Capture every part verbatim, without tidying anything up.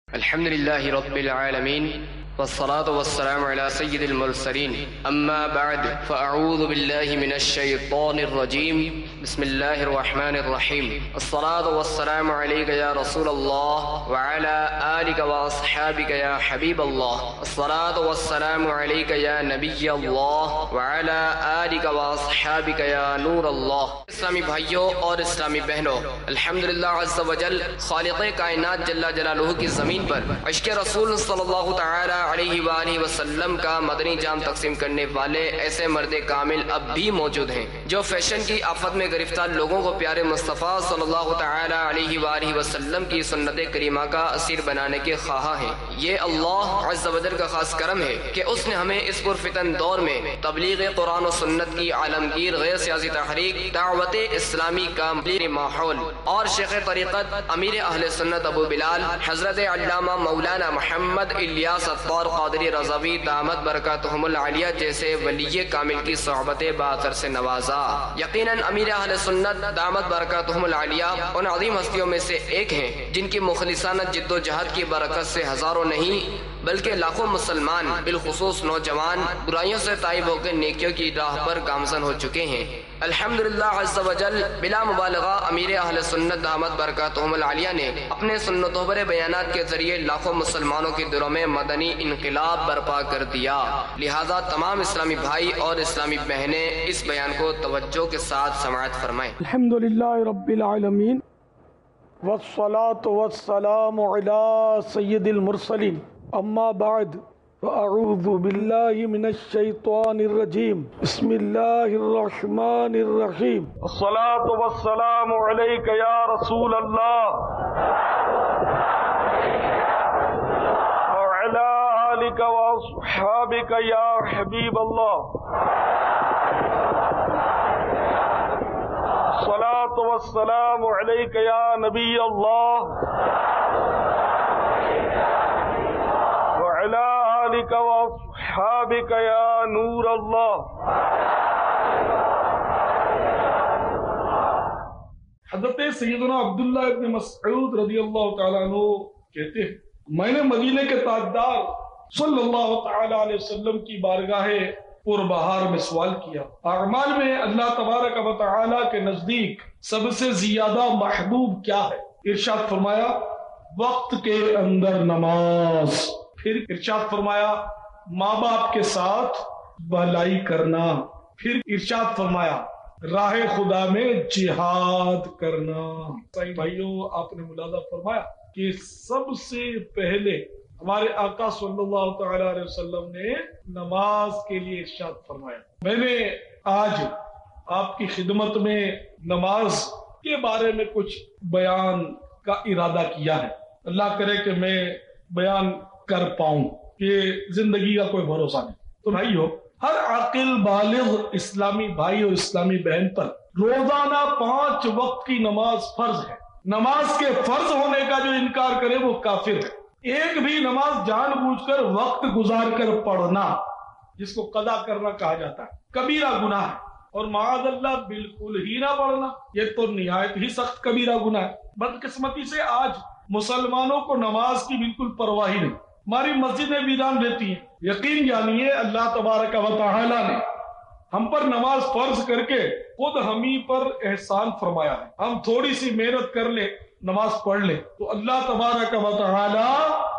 الحمد لله رب العالمين والصلاة والسلام على سيد المرسلين أما بعد فأعوذ بالله من الشيطان الرجيم بسم الله الرحمن الرحيم الصلاة والسلام عليك يا رسول الله وعلى آلك وأصحابك يا حبيب الله الصلاة والسلام عليك يا نبي الله وعلى آلك وأصحابك يا نور الله. اسلامی بھائیوں اور اسلامی بہنوں، الحمدللہ عز وجل خالق کائنات جل جلالہ کی زمین پر عشق رسول صلی اللہ تعالی علیہ وآلہ وسلم کا مدنی جام تقسیم کرنے والے ایسے مرد کامل اب بھی موجود ہیں جو فیشن کی آفت میں گرفتار لوگوں کو پیارے مصطفیٰ صلی اللہ تعالی علیہ وآلہ وسلم کی سنت کریمہ کا اسیر بنانے کے خواہاں ہیں. یہ اللہ عز وجل کا خاص کرم ہے کہ اس نے ہمیں اس پرفتن دور میں تبلیغ قرآن و سنت کی عالمگیر غیر سیاسی تحریک، دعوت اسلامی کا ماحول اور شیخ طریقت امیر اہل سنت ابو بلال حضرت علامہ مولانا محمد الیاس الطار قادری رضوی دامت برکاتہم العالیہ جیسے ولی کامل کی صحبت باثر سے نوازا. یقیناً امیر اہل سنت دامت برکاتہم العالیہ ان عظیم ہستیوں میں سے ایک ہیں جن کی مخلصانہ جد و جہد کی برکت سے ہزاروں نہیں بلکہ لاکھوں مسلمان بالخصوص نوجوان برائیوں سے تائب ہو کے نیکیوں کی راہ پر گامزن ہو چکے ہیں. الحمدللہ عز وجل بلا مبالغہ امیر اہل سنت دامت برکاتہم العالیہ نے اپنے سنتوں پر بیانات کے ذریعے لاکھوں مسلمانوں کے دلوں میں مدنی انقلاب برپا کر دیا. لہذا تمام اسلامی بھائی اور اسلامی بہنیں اس بیان کو توجہ کے ساتھ سماعت فرمائیں. الحمدللہ رب العالمین والصلاة والسلام علی سید المرسلین اما بعد فاعوذ باللہ من الشیطان الرجیم بسم اللہ الرحمن الرحیم الصلاة والسلام علیک یا رسول اللہ وعلی آلک واصحابک یا حبیب اللہ الصلاة والسلام علیک یا نبی اللہ وعلی آلک واصحابک یا نور اللہ. حضرت سیدنا عبداللہ ابن مسعود رضی اللہ تعالیٰ عنہ کہتے ہیں میں نے مدینے کے تاجدار صلی اللہ تعالی علیہ وسلم کی بارگاہ پربہار میں سوال کیا، اعمال میں اللہ تبارک و تعالی کے نزدیک سب سے زیادہ محبوب کیا ہے؟ ارشاد فرمایا وقت کے اندر نماز. پھر ارشاد فرمایا ماں باپ کے ساتھ بھلائی کرنا. پھر ارشاد فرمایا راہ خدا میں جہاد کرنا. صحیح بھائیوں، آپ نے ملاحظہ فرمایا کہ سب سے پہلے ہمارے آقا صلی اللہ تعالی علیہ وسلم نے نماز کے لیے ارشاد فرمایا. میں نے آج آپ کی خدمت میں نماز کے بارے میں کچھ بیان کا ارادہ کیا ہے. اللہ کرے کہ میں بیان کر پاؤں، کہ زندگی کا کوئی بھروسہ نہیں. تو بھائیو، ہر عاقل بالغ اسلامی بھائی اور اسلامی بہن پر روزانہ پانچ وقت کی نماز فرض ہے. نماز کے فرض ہونے کا جو انکار کرے وہ کافر ہے. ایک بھی نماز جان بوجھ کر وقت گزار کر پڑھنا، جس کو قضا کرنا کہا جاتا ہے، کبیرہ گناہ ہے. اور معاذ اللہ بالکل ہی نہ پڑھنا، یہ تو نہایت ہی سخت کبیرہ گناہ ہے. بدقسمتی سے آج مسلمانوں کو نماز کی بالکل پرواہ ہی نہیں. ہماری مسجدیں ویران رہتی ہیں. یقین جانیے اللہ تبارک و تعالی نے ہم پر نماز فرض کر کے خود ہمیں پر احسان فرمایا ہے. ہم تھوڑی سی محنت کر لیں، نماز پڑھ لیں، تو اللہ تبارک و تعالی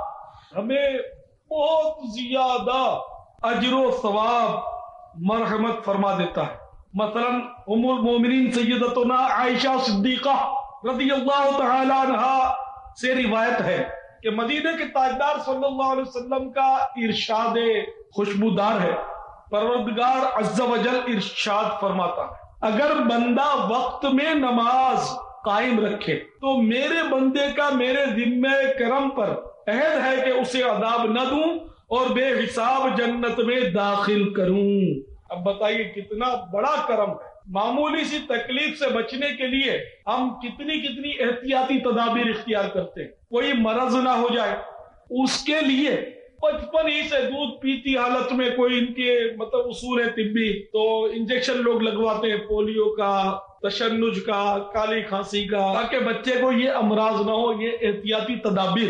ہمیں بہت زیادہ اجر و ثواب مرحمت فرما دیتا ہے. مثلا ام المومنین سیدتنا عائشہ صدیقہ رضی اللہ تعالی عنہا سے روایت ہے کہ مدینہ کے تاجدار صلی اللہ علیہ وسلم کا ارشاد خوشبودار ہے. پروردگار عز و جل ارشاد فرماتا ہے اگر بندہ وقت میں نماز قائم رکھے تو میرے بندے کا میرے ذمہ کرم پر عہد ہے کہ اسے عذاب نہ دوں اور بے حساب جنت میں داخل کروں. اب بتائیے کتنا بڑا کرم ہے. معمولی سی تکلیف سے بچنے کے لیے ہم کتنی کتنی احتیاطی تدابیر اختیار کرتے ہیں. کوئی مرض نہ ہو جائے اس کے لیے بچپن ہی سے دودھ پیتی حالت میں کوئی ان کے مطلب اصول ہے طبی، تو انجیکشن لوگ لگواتے ہیں پولیو کا، تشنج کا، کالی کھانسی کا، تاکہ بچے کو یہ امراض نہ ہو. یہ احتیاطی تدابیر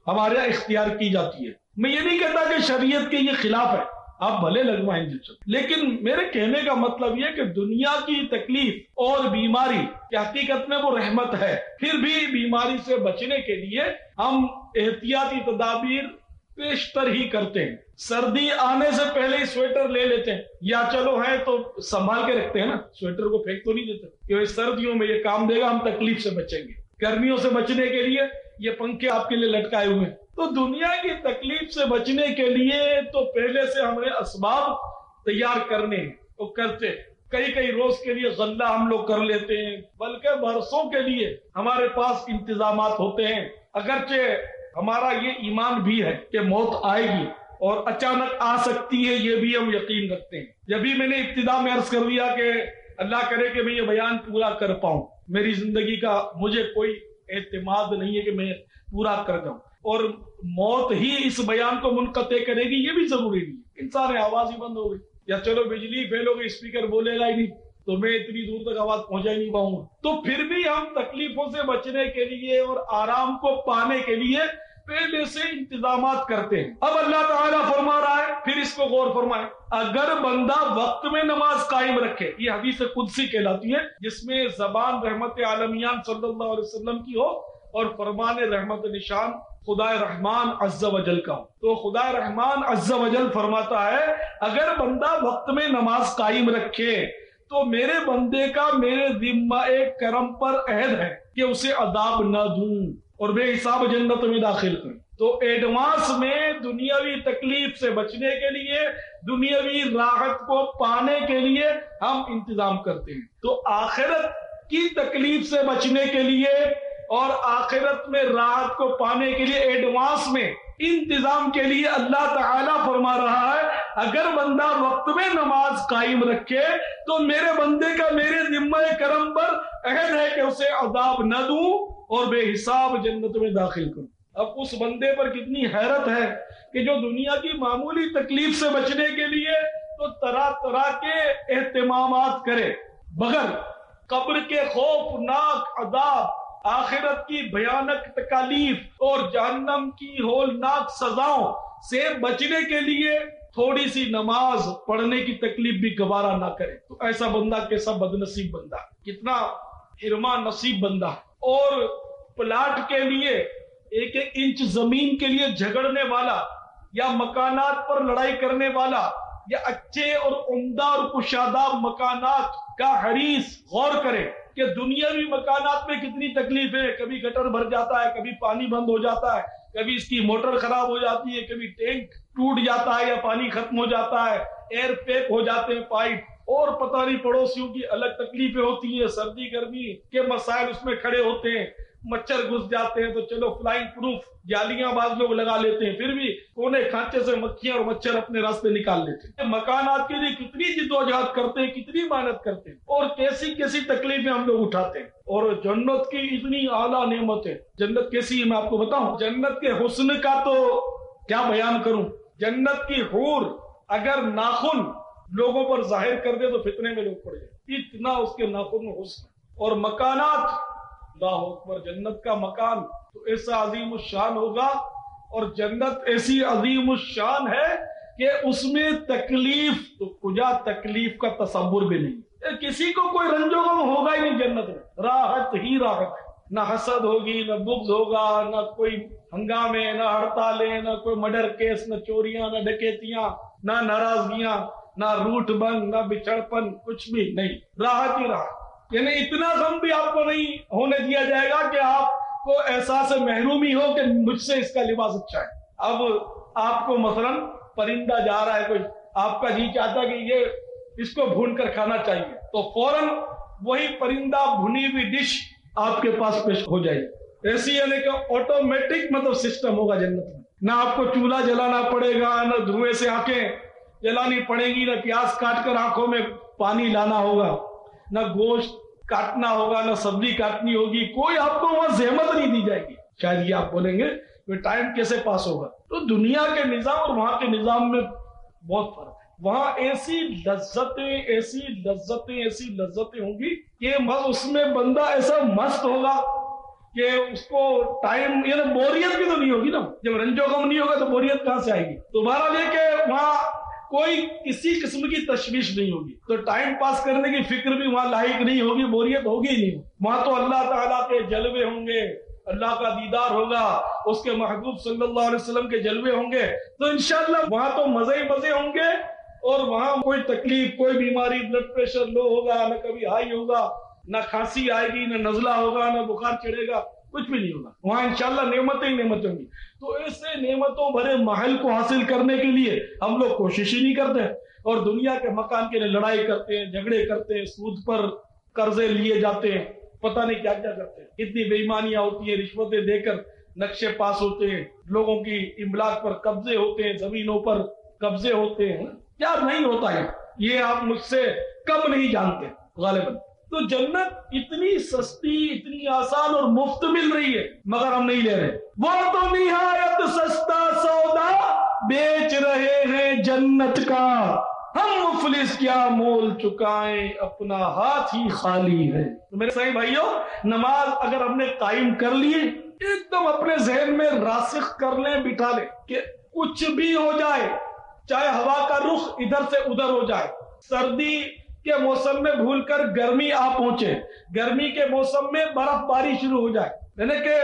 ہمارے یہاں اختیار کی جاتی ہے. میں یہ نہیں کہتا کہ شریعت کے یہ خلاف ہے، آپ بھلے لگوائیں گے، لیکن میرے کہنے کا مطلب یہ کہ دنیا کی تکلیف اور بیماری کہ حقیقت میں وہ رحمت ہے، پھر بھی بیماری سے بچنے کے لیے ہم احتیاطی تدابیر پیشتر ہی کرتے ہیں. سردی آنے سے پہلے ہی سویٹر لے لیتے ہیں، یا چلو ہے تو سنبھال کے رکھتے ہیں نا، سویٹر کو پھینک تو نہیں دیتے کہ سردیوں میں یہ کام دے گا، ہم تکلیف سے بچیں گے. گرمیوں سے بچنے کے لیے یہ پنکھے آپ کے لیے لٹکائے ہوئے ہیں. تو دنیا کی تکلیف سے بچنے کے لیے تو پہلے سے ہمیں اسباب تیار کرنے ہیں، تو کرتے کئی کئی روز کے لیے غلہ ہم لوگ کر لیتے ہیں، بلکہ برسوں کے لیے ہمارے پاس انتظامات ہوتے ہیں. اگرچہ ہمارا یہ ایمان بھی ہے کہ موت آئے گی اور اچانک آ سکتی ہے، یہ بھی ہم یقین رکھتے ہیں. جب بھی میں نے ابتدا میں عرض کر دیا کہ اللہ کرے کہ میں یہ بیان پورا کر پاؤں، میری زندگی کا مجھے کوئی اعتماد نہیں ہے کہ میں پورا کر جاؤں، اور موت ہی اس بیان کو منقطع کرے گی یہ بھی ضروری نہیں. انسان آواز ہی بند ہو گئی، یا چلو بجلی فیل ہو گئی، اسپیکر بولے گا ہی نہیں تو میں اتنی دور تک آواز پہنچا ہی نہیں پاؤں گا. تو پھر بھی ہم تکلیفوں سے بچنے کے لیے اور آرام کو پانے کے لیے پہلے سے انتظامات کرتے ہیں. اب اللہ تعالیٰ فرما رہا ہے، پھر اس کو غور فرمائیں، اگر بندہ وقت میں نماز قائم رکھے، یہ حدیث قدسی کہلاتی ہے جس میں زبان رحمت عالمیان صلی اللہ علیہ وسلم کی ہو اور فرمان رحمت نشان خدا رحمان عز و جل کا ہو. تو خدا رحمان عز و جل فرماتا ہے اگر بندہ وقت میں نماز قائم رکھے تو میرے بندے کا میرے ذمہ ایک کرم پر عہد ہے کہ اسے عذاب نہ دوں اور بے حساب جنت میں داخل کریں. تو ایڈوانس میں دنیاوی تکلیف سے بچنے کے لیے، دنیاوی راحت کو پانے کے لیے ہم انتظام کرتے ہیں. تو آخرت کی تکلیف سے بچنے کے لیے اور آخرت میں راحت کو پانے کے لیے ایڈوانس میں انتظام کے لیے اللہ تعالیٰ فرما رہا ہے اگر بندہ وقت میں نماز قائم رکھے تو میرے بندے کا میرے ذمہ کرم پر عہد ہے کہ اسے عذاب نہ دوں اور بے حساب جنت میں داخل کروں. اب اس بندے پر کتنی حیرت ہے کہ جو دنیا کی معمولی تکلیف سے بچنے کے لیے تو طرح طرح کے اہتمامات کرے، مگر قبر کے خوفناک عذاب، آخرت کی بھیانک تکالیف اور جہنم کی ہولناک سزاؤں سے بچنے کے لیے تھوڑی سی نماز پڑھنے کی تکلیف بھی گوارا نہ کرے. تو ایسا بندہ کیسا بدنصیب بندہ، کتنا حرما نصیب بندہ. اور پلاٹ کے لیے ایک ایک انچ زمین کے لیے جھگڑنے والا، یا مکانات پر لڑائی کرنے والا، یا اچھے اور عمدہ اور کشادہ مکانات کا حریص غور کرے کہ دنیاوی مکانات میں کتنی تکلیف ہے. کبھی گٹر بھر جاتا ہے، کبھی پانی بند ہو جاتا ہے، کبھی اس کی موٹر خراب ہو جاتی ہے، کبھی ٹینک ٹوٹ جاتا ہے یا پانی ختم ہو جاتا ہے، ایئر پیک ہو جاتے ہیں پائپ، اور پتہ نہیں پڑوسیوں کی الگ تکلیفیں ہوتی ہیں، سردی گرمی کے مسائل اس میں کھڑے ہوتے ہیں، مچھر گھس جاتے ہیں تو چلو فلائنگ پروف جالیاں بعض لوگ لگا لیتے ہیں، پھر بھی کونے کھانچے سے مکھیاں اور مچھر اپنے راستے نکال لیتے ہیں. مکانات کے لیے کتنی جدوجہد کرتے ہیں، کتنی محنت کرتے ہیں، اور کیسی کیسی تکلیفیں ہم لوگ اٹھاتے ہیں. اور جنت کی اتنی اعلیٰ نعمت ہے. جنت کیسی ہے میں آپ کو بتاؤں، جنت کے حسن کا تو کیا بیان کروں. جنت کی حور اگر ناخن لوگوں پر ظاہر کر دے تو فتنے میں لوگ پڑ جائیں، اتنا اس کے ناخن میں حسن. اور مکانات، اللہ اکبر، جنت کا مکان تو ایسا عظیم الشان ہوگا، اور جنت ایسی عظیم الشان ہے کہ اس میں تکلیف تو کجا تکلیف کا تصور بھی نہیں. کسی کو کوئی رنج و غم ہوگا ہی نہیں جنت میں، راحت ہی راحت ہے. نہ حسد ہوگی، نہ بغض ہوگا، نہ کوئی ہنگامے، نہ ہڑتالیں، نہ کوئی مرڈر کیس، نہ چوریاں، نہ ڈکیتیاں، نہ ناراضگیاں، نہ روٹ بند، نہ بچھڑپن، کچھ بھی نہیں، راحت ہی راحت. یعنی اتنا غم بھی آپ کو نہیں ہونے دیا جائے گا کہ آپ کو احساس محرومی ہو کہ مجھ سے اس کا لباس اچھا ہے. اب آپ کو مثلا پرندہ جا رہا ہے کوئی، آپ کا جی چاہتا کہ یہ اس کو بھون کر کھانا چاہیے، تو فوراً وہی پرندہ بھنی ہوئی ڈش آپ کے پاس پیش ہو جائے گی. ایسی یعنی کہ آٹومیٹک مطلب سسٹم ہوگا جنت میں. نہ آپ کو چولہا جلانا پڑے گا، نہ دھوئیں سے آنکھیں جلانی پڑے گی، نہ پیاز کاٹ کر آنکھوں میں پانی لانا ہوگا، نہ گوشت کاٹنا ہوگا، نہ سبزی کاٹنی ہوگی. کوئی آپ کو وہاں زحمت نہیں دی جائے گی. شاید یہ آپ بولیں گے کہ ٹائم کیسے پاس ہوگا. تو دنیا کے نظام اور وہاں کے نظام میں بہت فرق ہے. وہاں ایسی لذتیں ایسی لذتیں ایسی لذتیں ہوں گی کہ اس میں بندہ ایسا مست ہوگا کہ اس کو ٹائم یعنی بوریت بھی تو نہیں ہوگی نا. جب رنج و غم نہیں ہوگا تو بوریت کہاں سے آئے گی؟ دوبارہ لے کے وہاں کوئی کسی قسم کی تشویش نہیں ہوگی، تو ٹائم پاس کرنے کی فکر بھی وہاں لاحق نہیں ہوگی، بوریت ہوگی ہی نہیں. وہاں تو اللہ تعالیٰ کے جلوے ہوں گے، اللہ کا دیدار ہوگا، اس کے محبوب صلی اللہ علیہ وسلم کے جلوے ہوں گے، تو انشاءاللہ وہاں تو مزے ہی مزے ہوں گے. اور وہاں کوئی تکلیف، کوئی بیماری، بلڈ پریشر لو ہوگا، نہ کبھی ہائی ہوگا، نہ کھانسی آئے گی، نہ نزلہ ہوگا، نہ بخار چڑھے گا، کچھ بھی نہیں ہوگا. وہاں انشاءاللہ نعمتیں ہی نعمتیں ہوں گی. تو ایسے نعمتوں بھرے محل کو حاصل کرنے کے لیے ہم لوگ کوشش ہی نہیں کرتے، اور دنیا کے مکان کے لیے لڑائی کرتے ہیں، جھگڑے کرتے ہیں، سود پر قرضے لیے جاتے ہیں، پتہ نہیں کیا کیا کرتے ہیں. اتنی بے ایمانیاں ہوتی ہیں، رشوتیں دے کر نقشے پاس ہوتے ہیں، لوگوں کی املاک پر قبضے ہوتے ہیں، زمینوں پر قبضے ہوتے ہیں. کیا نہیں ہوتا ہے یہ آپ مجھ سے کم نہیں جانتے غالباً. تو جنت اتنی سستی، اتنی آسان اور مفت مل رہی ہے، مگر ہم نہیں لے رہے. وہ تو نہایت سستا سودا بیچ رہے ہیں جنت کا، ہم مفلس کیا مول چکائیں، اپنا ہاتھ ہی خالی ہے. تو میرے صحیح بھائیوں، نماز اگر ہم نے قائم کر لیے، ایک دم اپنے ذہن میں راسخ کر لیں، بٹھا لیں کہ کچھ بھی ہو جائے، چاہے ہوا کا رخ ادھر سے ادھر ہو جائے، سردی کے موسم میں بھول کر گرمی آ پہنچے، گرمی کے موسم میں برف باری شروع ہو جائے، یعنی کہ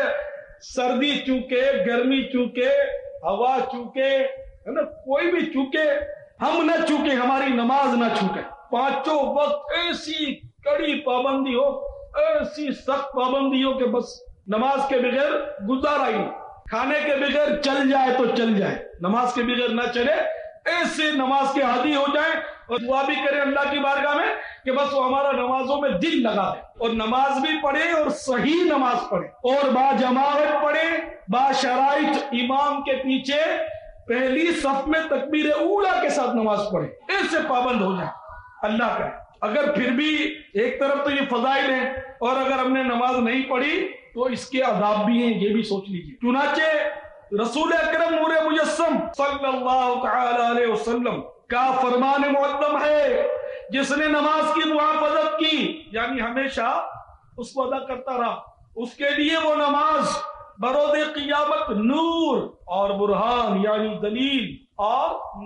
سردی چونکے، گرمی چونکے، ہوا چونکے، ہے نا، کوئی بھی چونکے، ہم نہ چونکے، ہماری نماز نہ چونکے. پانچوں وقت ایسی کڑی پابندی ہو، ایسی سخت پابندی ہو کہ بس نماز کے بغیر گزارا ہی نہیں، کھانے کے بغیر چل جائے تو چل جائے، نماز کے بغیر نہ چلے، ایسے نماز کے عادی ہو جائیں. اور دعا بھی کریں اللہ کی بارگاہ میں کہ بس وہ ہمارا نمازوں میں دل لگا دے، اور نماز بھی پڑھے، اور صحیح نماز پڑھے، اور با جماعت پڑھے، با شرائط، امام کے پیچھے پہلی صف میں تکبیر اولا کے ساتھ نماز پڑھے. ایسے پابند ہو جائیں، اللہ کرے. اگر پھر بھی ایک طرف تو یہ فضائل ہیں، اور اگر ہم نے نماز نہیں پڑھی تو اس کے عذاب بھی ہیں، یہ بھی سوچ لیجیے. چنانچہ رسول اکرم نور مجسم صلی اللہ تعالی علیہ وسلم کا فرمان معظم ہے، جس نے نماز کی محافظت کی، یعنی ہمیشہ اس کو ادا کرتا رہا، اس کے لیے وہ نماز بروز قیامت نور اور برہان یعنی دلیل اور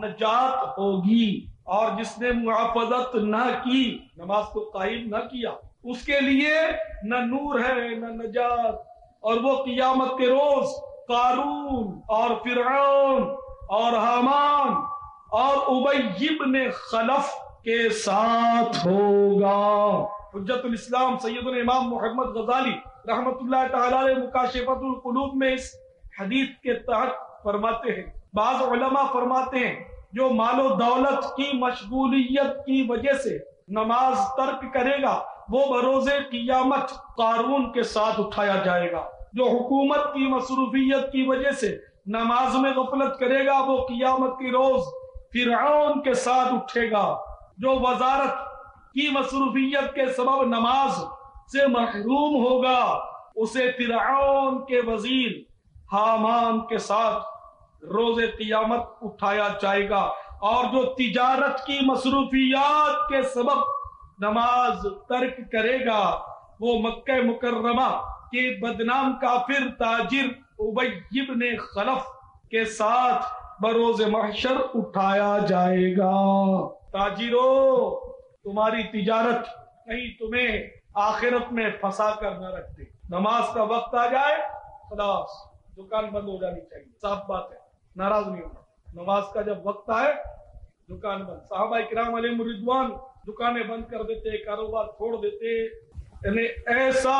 نجات ہوگی. اور جس نے محافظت نہ کی، نماز کو قائم نہ کیا، اس کے لیے نہ نور ہے نہ نجات. اور وہ قیامت کے روز قارون اور فرعون اور حامان اور ابی بن خلف کے ساتھ ہوگا. حجت الاسلام سیدنا امام محمد غزالی رحمت اللہ تعالی علیہ مکاشفۃ القلوب میں اس حدیث کے تحت فرماتے ہیں، بعض علماء فرماتے ہیں جو مال و دولت کی مشغولیت کی وجہ سے نماز ترک کرے گا، وہ بروز قیامت قارون کے ساتھ اٹھایا جائے گا. جو حکومت کی مصروفیت کی وجہ سے نماز میں غفلت کرے گا، وہ قیامت کی روز فرعون کے ساتھ اٹھے گا. جو وزارت کی مصروفیت کے سبب نماز سے محروم ہوگا، اسے فرعون کے وزیر حامان کے ساتھ روز قیامت اٹھایا جائے گا. اور جو تجارت کی مصروفیات کے سبب نماز ترک کرے گا، وہ مکہ مکرمہ کے بدنام کافر تاجر ابی بن خلف کے ساتھ بروز محشر اٹھایا جائے گا. تاجروں، تمہاری تجارت کہیں تمہیں آخرت میں پھنسا کر نہ رکھ دے. نماز کا وقت آ جائے، خلاص دکان بند ہو جانی چاہیے. صاف بات ہے، ناراض نہیں ہونا. نماز کا جب وقت آئے دکان بند. صحابہ کرام علیہم رضوان دکانیں بند کر دیتے، کاروبار چھوڑ دیتے. یعنی ایسا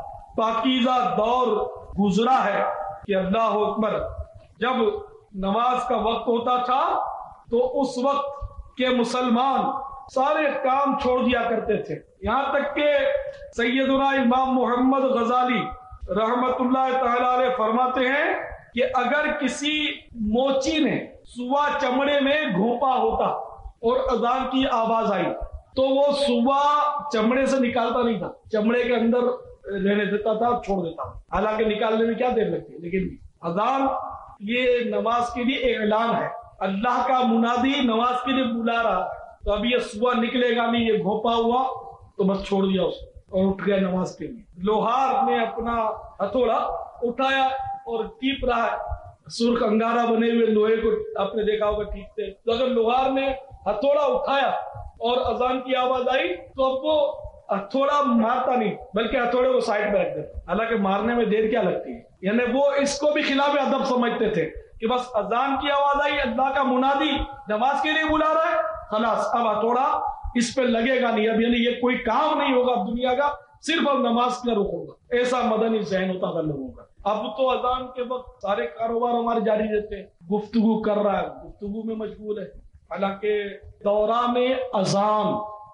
پاکیزہ دور گزرا ہے کہ اللہ اکبر. جب نماز کا وقت ہوتا تھا تو اس وقت کے مسلمان سارے کام چھوڑ دیا کرتے تھے. یہاں تک کہ سیدنا امام محمد غزالی رحمت اللہ تعالی علیہ فرماتے ہیں کہ اگر کسی موچی نے سوا چمڑے میں گھونپا ہوتا اور اذان کی آواز آئی تو وہ سوا چمڑے سے نکالتا نہیں تھا، چمڑے کے اندر رہنے دیتا تھا، چھوڑ دیتا. حالانکہ نکالنے میں کیا دیر لگتی ہے، لیکن اذان یہ نماز کے لیے اعلان ہے. اللہ کا منادی نماز کے لیے بلا رہا ہے. تو اب یہ سوا نکلے گا نہیں، یہ گھونپا ہوا تو بس چھوڑ دیا اس کو. اور اٹھ گیا نماز کے لیے. لوہار نے اپنا ہتھوڑا اٹھایا اور ٹیپ رہا ہے. سرخ انگارہ بنے ہوئے لوہے کو آپ نے دیکھا ہوگا ٹیپتے. تو اگر لوہار نے ہتھوڑا اٹھایا اور اذان کی آواز آئی تو اب وہ ہتھوڑا مارتا نہیں بلکہ ہتھوڑے کو سائڈ میں رکھ دیتا. حالانکہ مارنے میں دیر کیا لگتی ہے. یعنی وہ اس کو بھی خلاف ادب سمجھتے تھے کہ بس اذان کی آواز آئی, اللہ کا منادی نماز کے لیے بلا رہا ہے, خلاص اب ہتھوڑا اس پہ لگے گا نہیں. اب یعنی یہ کوئی کام نہیں ہوگا دنیا کا, صرف اب نماز کا رخ ہوگا. ایسا مدنی ذہن ہوتا تھا لوگوں کا. اب تو اذان کے وقت سارے کاروبار ہمارے جاری رہتے ہیں. گفتگو کر رہا ہے, گفتگو میں مشغول ہے. حالانکہ دوران اذان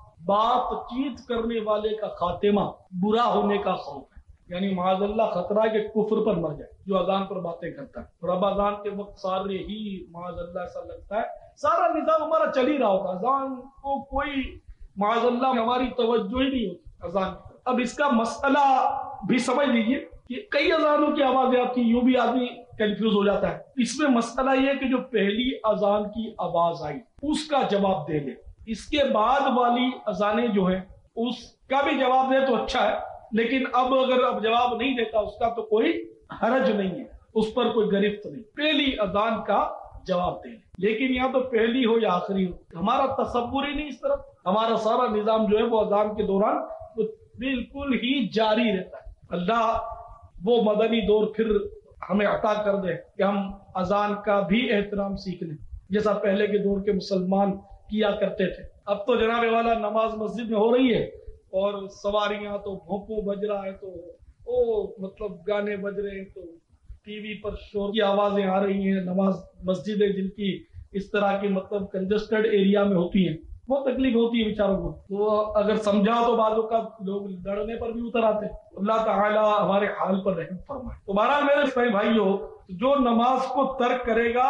بات چیت کرنے والے کا خاتمہ برا ہونے کا خوف ہے. یعنی معاذ اللہ خطرہ ہے کہ کفر پر مر جائے جو اذان پر باتیں کرتا ہے. اور اب اذان کے وقت سارے ہی معاذ اللہ ایسا لگتا ہے سارا نظام ہمارا چل ہی رہا ہوتا. اذان کو کوئی معاذ اللہ ہماری توجہ ہی نہیں ہوتی اذان کی. اب اس کا مسئلہ بھی سمجھ لیجیے کہ کئی اذانوں کی آوازیں آتی ہیں, یوں بھی آدمی کنفیوز ہو جاتا ہے. اس میں مسئلہ یہ کہ جو پہلی اذان کی آواز آئی اس کا جواب دے لے. اس کے بعد والی اذانیں جو ہیں اس کا بھی جواب دے تو اچھا ہے, لیکن اب اگر اب جواب نہیں دیتا اس کا تو کوئی حرج نہیں ہے, اس پر کوئی گرفت نہیں. پہلی اذان کا جواب دے لے. لیکن یا تو پہلی ہو یا آخری ہو, ہمارا تصور ہی نہیں اس طرف. ہمارا سارا نظام جو ہے وہ اذان کے دوران بالکل ہی جاری رہتا ہے. اللہ وہ مدنی دور پھر ہمیں عطا کر دے کہ ہم اذان کا بھی احترام سیکھ لیں جیسا پہلے کے دور کے مسلمان کیا کرتے تھے. اب تو جناب والا نماز مسجد میں ہو رہی ہے اور سواریاں تو بھونپو بج رہا ہے, تو او مطلب گانے بج رہے ہیں, تو ٹی وی پر شور کی آوازیں آ رہی ہیں. نماز مسجدیں جن کی اس طرح کی مطلب کنجسٹڈ ایریا میں ہوتی ہیں بہت تکلیف ہوتی ہے بیچاروں کو. تو اگر سمجھا تو بعضوں کا لوگ لڑنے پر بھی اتر آتے. اللہ تعالی ہمارے حال پر رحم فرمائے. تو بہرحال میرے بھائی بھائیوں, جو نماز کو ترک کرے گا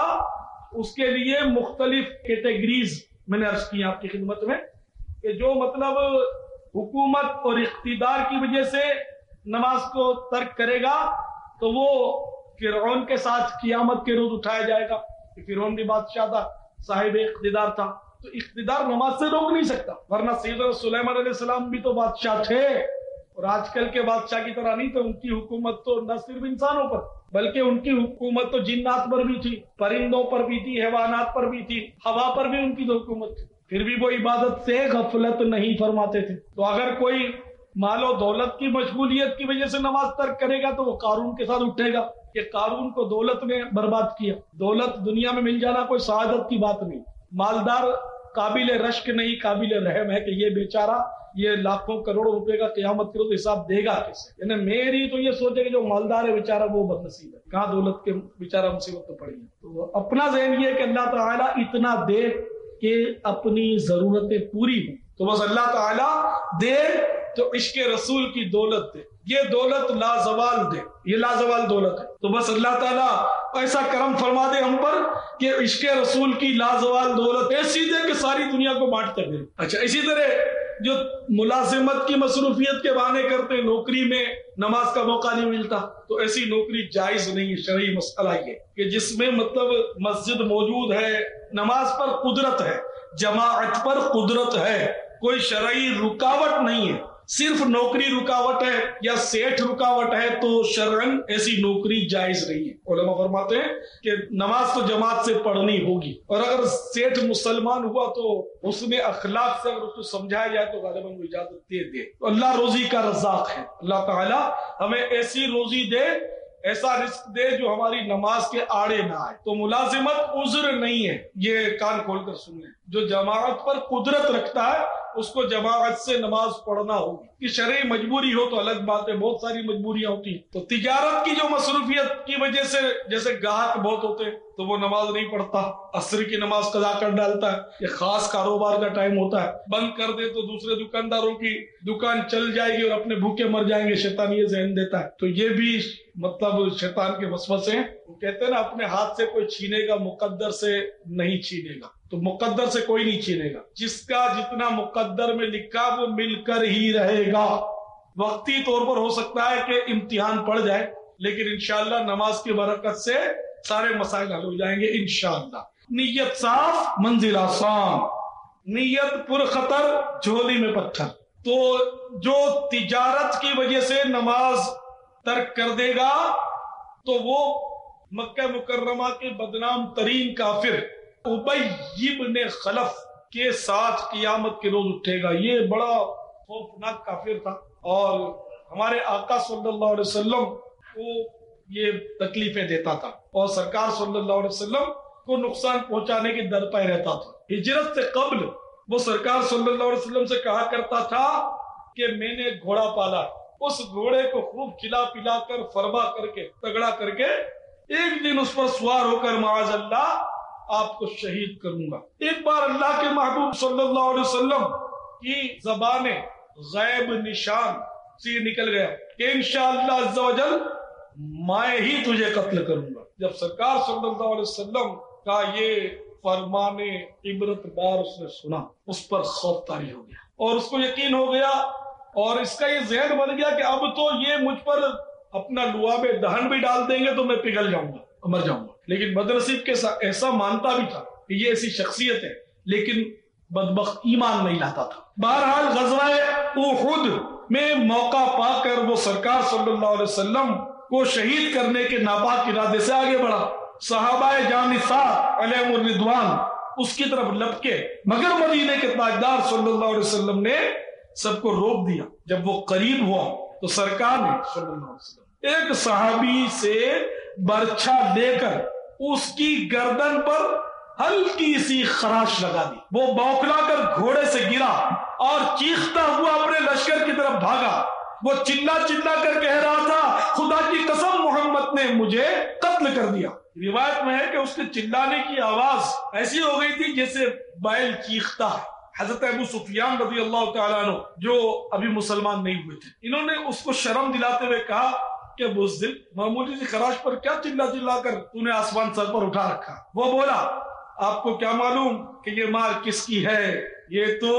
اس کے لیے مختلف کیٹیگریز میں نے عرض کی آپ کی خدمت میں کہ جو مطلب حکومت اور اقتدار کی وجہ سے نماز کو ترک کرے گا تو وہ فرعون کے ساتھ قیامت کے روز اٹھایا جائے گا. فرعون بھی بادشاہ تھا, صاحب اقتدار تھا, تو اقتدار نماز سے روک نہیں سکتا. ورنہ سیدنا سلیمان علیہ السلام بھی تو بادشاہ تھے اور آج کل کے بادشاہ کی طرح نہیں تھے. ان کی حکومت تو نہ صرف انسانوں پر بلکہ ان کی حکومت تو جنات پر بھی تھی, پرندوں پر بھی تھی, حیوانات پر بھی تھی, ہوا پر بھی ان کی تو حکومت تھی. پھر بھی وہ عبادت سے غفلت نہیں فرماتے تھے. تو اگر کوئی مال و دولت کی مشغولیت کی وجہ سے نماز ترک کرے گا تو وہ قارون کے ساتھ اٹھے گا کہ قارون کو دولت نے برباد کیا. دولت دنیا میں مل جانا کوئی سعادت کی بات نہیں. مالدار قابل رشک نہیں, قابل رحم ہے کہ یہ بیچارہ یہ لاکھوں کروڑوں روپے کا قیامت کے روز حساب دے گا کیسے. یعنی میری تو یہ سوچے کہ جو مالدار ہے بیچارہ وہ بد نصیب ہے, کہاں دولت کے بیچارہ مصیبت تو پڑی ہے. تو اپنا ذہن یہ کہ اللہ تعالیٰ اتنا دے کہ اپنی ضرورتیں پوری ہوں, تو بس اللہ تعالیٰ دے تو عشق رسول کی دولت دے. یہ دولت لازوال دے, یہ لازوال دولت ہے. تو بس اللہ تعالیٰ ایسا کرم فرما دے ہم پر کہ عشق رسول کی لازوال دولت ایسی دے کہ ساری دنیا کو بانٹ کر دے. اچھا, اسی طرح جو ملازمت کی مصروفیت کے بہانے کرتے, نوکری میں نماز کا موقع نہیں ملتا, تو ایسی نوکری جائز نہیں ہے. شرعی مسئلہ یہ کہ جس میں مطلب مسجد موجود ہے, نماز پر قدرت ہے, جماعت پر قدرت ہے, کوئی شرعی رکاوٹ نہیں ہے, صرف نوکری رکاوٹ ہے یا سیٹھ رکاوٹ ہے تو شرعن ایسی نوکری جائز نہیں ہے. علماء فرماتے ہیں کہ نماز تو جماعت سے پڑھنی ہوگی, اور اگر سیٹھ مسلمان ہوا تو اس میں اخلاق سے اگر اس کو سمجھایا جائے تو غالباً وہ اجازت دے دے. تو اللہ روزی کا رزاق ہے. اللہ تعالیٰ ہمیں ایسی روزی دے, ایسا رزق دے جو ہماری نماز کے آڑے نہ آئے. تو ملازمت عذر نہیں ہے, یہ کان کھول کر سن لیں. جو جماعت پر قدرت رکھتا ہے اس کو جماعت سے نماز پڑھنا ہوگی. کہ شرعی مجبوری ہو تو الگ بات ہے, بہت ساری مجبوریاں ہوتی ہیں. تو تجارت کی جو مصروفیت کی وجہ سے جیسے گاہک بہت ہوتے تو وہ نماز نہیں پڑھتا, عصر کی نماز قضا کر ڈالتا ہے. یہ خاص کاروبار کا ٹائم ہوتا ہے, بند کر دے تو دوسرے دکانداروں کی دکان چل جائے گی اور اپنے بھوکے مر جائیں گے. شیطان یہ ذہن دیتا ہے. تو یہ بھی مطلب شیطان کے وسوسے ہیں. وہ کہتے ہیں نا اپنے ہاتھ سے کوئی چھینے گا مقدر سے نہیں چھینے گا. تو مقدر سے کوئی نہیں چھینے گا. جس کا جتنا مقدر میں لکھا وہ مل کر ہی رہے گا. وقتی طور پر ہو سکتا ہے کہ امتحان پڑ جائے, لیکن انشاءاللہ نماز کی برکت سے سارے مسائل حل ہو جائیں گے انشاءاللہ. نیت صاف منزل آسان, نیت پر خطر جھولی میں پتھر. تو جو تجارت کی وجہ سے نماز ترک کر دے گا تو وہ مکہ مکرمہ کے بدنام ترین کافر ابی بن خلف کے ساتھ قیامت کے روز اٹھے گا. یہ بڑا خوفناک کافر تھا اور ہمارے آقا صلی اللہ علیہ وسلم کو یہ تکلیفیں دیتا تھا اور سرکار صلی اللہ علیہ وسلم کو نقصان پہنچانے کی درپے رہتا تھا. ہجرت سے قبل وہ سرکار صلی اللہ علیہ وسلم سے کہا کرتا تھا کہ میں نے گھوڑا پالا، اس گھوڑے کو خوب کھلا پلا کر فرما کر کے تگڑا کر کے ایک دن اس پر سوار ہو کر معاذ اللہ آپ کو شہید کروں گا. ایک بار اللہ کے محبوب صلی اللہ علیہ وسلم کی زبان غیب نشان سے نکل گیا کہ انشاءاللہ عز و جل میں ہی تجھے قتل کروں گا. جب سرکار صلی اللہ علیہ وسلم کا یہ فرمان عبرت بار اس نے سنا، اس پر خوف طاری ہو گیا اور اس کو یقین ہو گیا اور اس کا یہ ذہن بن گیا کہ اب تو یہ مجھ پر اپنا لعاب دہن بھی ڈال دیں گے تو میں پگھل جاؤں گا، مر جاؤں گا. لیکن بدنصیب کے ساتھ ایسا مانتا بھی تھا کہ یہ ایسی شخصیت ہے، لیکن بدبخت ایمان نہیں لاتا تھا. بہرحال غزوہ احد میں موقع پا کر وہ سرکار صلی اللہ علیہ وسلم کو شہید کرنے کے ناپاک ارادے سے آگے بڑھا. صحابہ جانثار علیہم الرضوان اس کی طرف لپکے، مگر مدینے کے تاجدار صلی اللہ علیہ وسلم نے سب کو روک دیا. جب وہ قریب ہوا تو سرکار نے صلی اللہ علیہ وسلم ایک صحابی سے برچھا لے کر اس کی گردن پر ہلکی سی خراش لگا دی. وہ بوکھلا کر گھوڑے سے گرا اور چیختا ہوا اپنے لشکر کی طرف بھاگا. وہ چلا چلا کر کہہ رہا تھا خدا کی قسم محمد نے مجھے قتل کر دیا. روایت میں ہے کہ اس کے چلانے کی آواز ایسی ہو گئی تھی جیسے بیل چیختا ہے. حضرت ابو سفیان رضی اللہ تعالیٰ عنہ جو ابھی مسلمان نہیں ہوئے تھے، انہوں نے اس کو شرم دلاتے ہوئے کہا کہ بزدل، معمولی سی خراش پر کیا چلا چلا کر تو نے آسمان سر پر اٹھا رکھا؟ وہ بولا آپ کو کیا معلوم کہ یہ مار کس کی ہے؟ یہ تو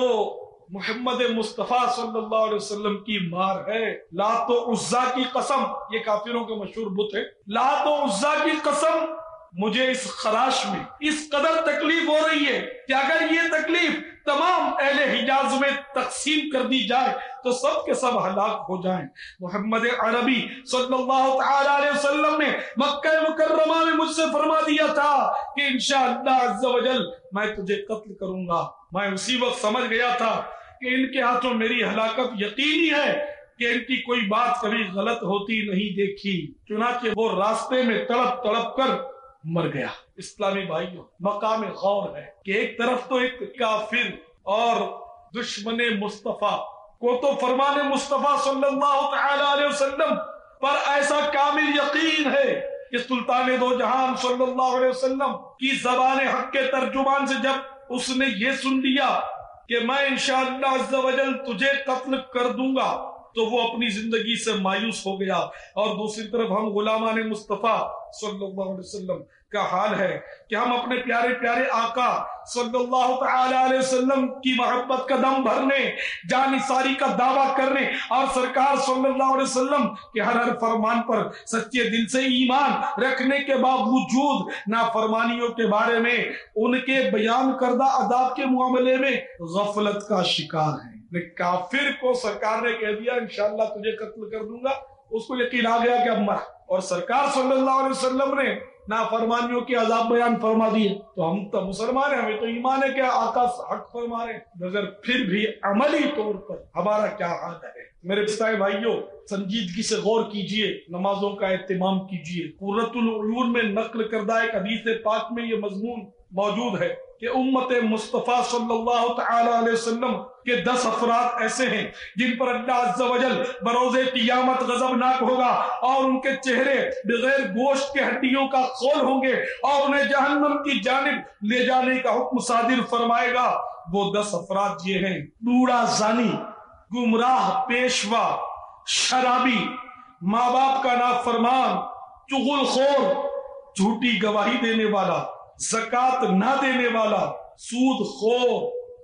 محمد مصطفیٰ صلی اللہ علیہ وسلم کی مار ہے. لات و عزا کی قسم، یہ کافروں کے مشہور بت ہے. لات و عزا کی قسم مجھے اس خراش میں اس قدر تکلیف ہو رہی ہے کہ اگر یہ تکلیف تمام اہل حجاز میں تقسیم کر دی جائے تو سب کے سب ہلاک ہو جائیں. محمد عربی صلی اللہ تعالی علیہ وسلم نے مکہ مکرمہ میں مجھ سے فرما دیا تھا کہ انشاءاللہ عز و جل میں تجھے قتل کروں گا. میں اسی وقت سمجھ گیا تھا کہ ان کے ہاتھوں میری ہلاکت یقینی ہے کہ ان کی کوئی بات کبھی غلط ہوتی نہیں دیکھی. چنانچہ وہ راستے میں تڑپ تڑپ کر مر گیا. اسلامی بھائیوں، مقام غور ہے کہ ایک طرف تو ایک کافر اور دشمن مصطفیٰ کو تو فرمان مصطفیٰ صلی اللہ تعالی علیہ وسلم پر ایسا کامل یقین ہے کہ سلطان دو جہان صلی اللہ علیہ وسلم کی زبان حق کے ترجمان سے جب اس نے یہ سن لیا کہ میں انشاءاللہ عز و جل تجھے قتل کر دوں گا تو وہ اپنی زندگی سے مایوس ہو گیا. اور دوسری طرف ہم غلامان مصطفیٰ صلی اللہ علیہ وسلم کا حال ہے کہ ہم اپنے پیارے پیارے آقا صلی اللہ تعالی علیہ وسلم کی محبت کا دم بھرنے، جانثاری کا دعویٰ کرنے اور سرکار صلی اللہ علیہ وسلم کے ہر ہر فرمان پر سچے دل سے ایمان رکھنے کے باوجود نافرمانیوں کے بارے میں ان کے بیان کردہ عذاب کے معاملے میں غفلت کا شکار ہیں. کافر کو سرکار نے کہہ دیا انشاءاللہ تجھے قتل کر دوں گا، اس کو یقین آ گیا کہ اب مرا، اور سرکار صلی اللہ علیہ وسلم نے نافرمانیوں کے عذاب بیان فرما دیے. تو ہم تو مسلمان ہیں، ہمیں تو ایمان ہے کہ آقا حق فرما رہے ہیں، مگر پھر بھی عملی طور پر ہمارا کیا حال ہے؟ میرے پستائے بھائیوں، سنجیدگی سے غور کیجئے، نمازوں کا اہتمام کیجئے. قرۃ العیون میں نقل کردہ ایک حدیث پاک میں یہ مضمون موجود ہے کہ امت مصطفیٰ صلی اللہ تعالی علیہ وسلم کے دس افراد ایسے ہیں جن پر اللہ عز و جل بروز قیامت غضبناک ہوگا اور ان کے چہرے بغیر گوشت کے ہڈیوں کا خول ہوں گے اور انہیں جہنم کی جانب لے جانے کا حکم صادر فرمائے گا. وہ دس افراد یہ ہیں: بوڑھا زانی، گمراہ پیشوا، شرابی، ماں باپ کا نافرمان، چغل خور، جھوٹی گواہی دینے والا، زکات نہ دینے والا، سود خور،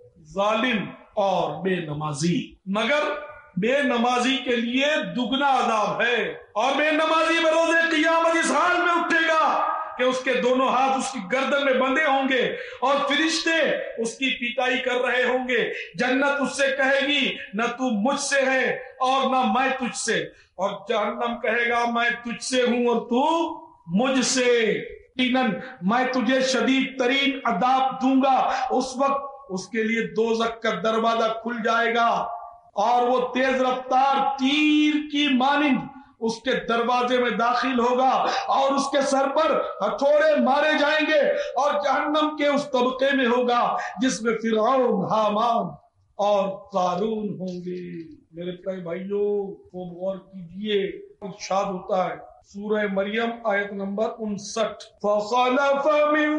ظالم اور بے نمازی. مگر بے نمازی کے لیے دگنا عذاب ہے، اور بے نمازی بروز قیامت اس حال میں اٹھے گا کہ اس کے دونوں ہاتھ اس کی گردن میں بندھے ہوں گے اور فرشتے اس کی پیٹائی کر رہے ہوں گے. جنت اس سے کہے گی نہ تو مجھ سے ہے اور نہ میں تجھ سے، اور جہنم کہے گا میں تجھ سے ہوں اور تو مجھ سے. یقیناً میں تجھے شدید ترین عذاب دوں گا. اس وقت اس کے لیے دوزخ کا دروازہ کھل جائے گا اور وہ تیز رفتار تیر کی مانند اس کے دروازے میں داخل ہوگا اور اس کے سر پر ہتھوڑے مارے جائیں گے اور جہنم کے اس طبقے میں ہوگا جس میں فرعون، حامان اور قارون ہوں گے. میرے پیارے بھائیوں کو غور کیجئے، ارشاد ہوتا ہے سورہ مریم آیت نمبر انسٹھ، فَخَلَفَ مِن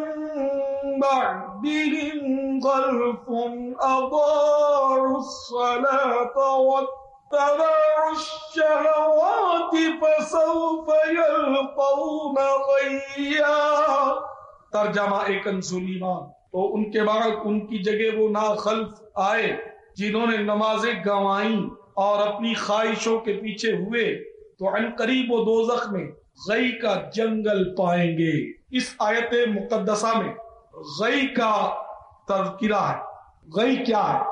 بَعْدِهِمْ خَلْفٌ أَضَاعُوا الصَّلَاةَ وَاتَّبَعُوا الشَّهَوَاتِ فَسَوْفَ يَلْقَوْنَ غَيًّا. ترجمہ ایک سلیمان، تو ان کے بعد ان کی جگہ وہ ناخلف آئے جنہوں نے نمازیں گنوائیں اور اپنی خواہشوں کے پیچھے ہوئے، تو عن قریب وہ دوزخ میں غی کا جنگل پائیں گے. اس آیت مقدسہ میں غی کا تذکرہ ہے. غی کیا ہے؟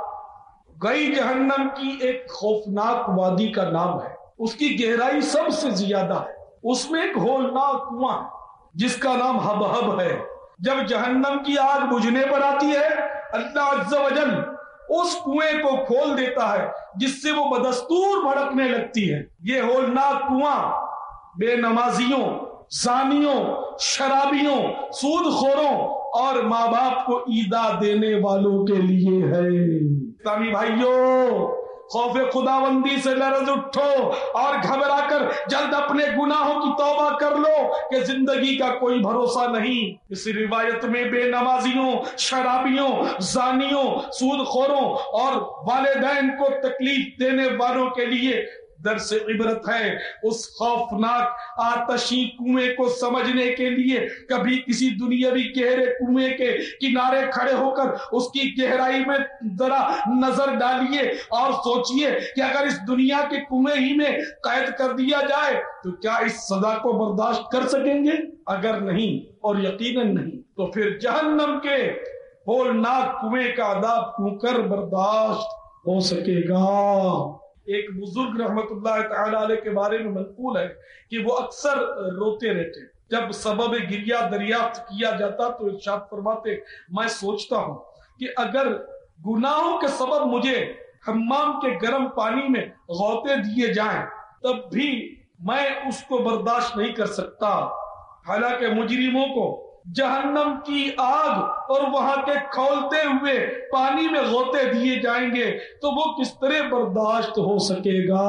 غی جہنم کی ایک خوفناک وادی کا نام ہے. اس کی گہرائی سب سے زیادہ ہے. اس میں ایک ہولناک کنواں ہے جس کا نام ہبہب ہے. جب جہنم کی آگ بجھنے پر آتی ہے، اللہ عز و جل اس کنویں کو کھول دیتا ہے جس سے وہ بدستور بھڑکنے لگتی ہے. یہ ہولناک کنواں بے نمازیوں، زانیوں، شرابیوں، سود خوروں اور ماں باپ کو ایذا دینے والوں کے لیے ہے. اسلامی بھائیوں، خوف خداوندی سے لرز اٹھو اور گھبرا کر جلد اپنے گناہوں کی توبہ کر لو کہ زندگی کا کوئی بھروسہ نہیں. اس روایت میں بے نمازیوں، شرابیوں، زانیوں، سود خوروں اور والدین کو تکلیف دینے والوں کے لیے درس عبرت ہے. اس خوفناک آتشی کنویں کو سمجھنے کے لیے کبھی کسی دنیاوی گہرے کنویں کے کنارے کھڑے ہو کر اس کی گہرائی میں ذرا نظر ڈالیے اور سوچئے کہ اگر اس دنیا کے کنویں ہی میں قید کر دیا جائے تو کیا اس سزا کو برداشت کر سکیں گے؟ اگر نہیں، اور یقیناً نہیں، تو پھر جہنم کے ہولناک کنویں کا عذاب کیوں کر برداشت ہو سکے گا؟ ایک بزرگ رحمت اللہ تعالی علیہ کے بارے میں منقول ہے کہ وہ اکثر روتے رہتے. جب سبب گریہ دریافت کیا جاتا تو ارشاد فرماتے، میں سوچتا ہوں کہ اگر گناہوں کے سبب مجھے حمام کے گرم پانی میں غوطے دیے جائیں تب بھی میں اس کو برداشت نہیں کر سکتا. حالانکہ مجرموں کو جہنم کی آگ اور وہاں کے کھولتے ہوئے پانی میں غوطے دیے جائیں گے تو وہ کس طرح برداشت ہو سکے گا؟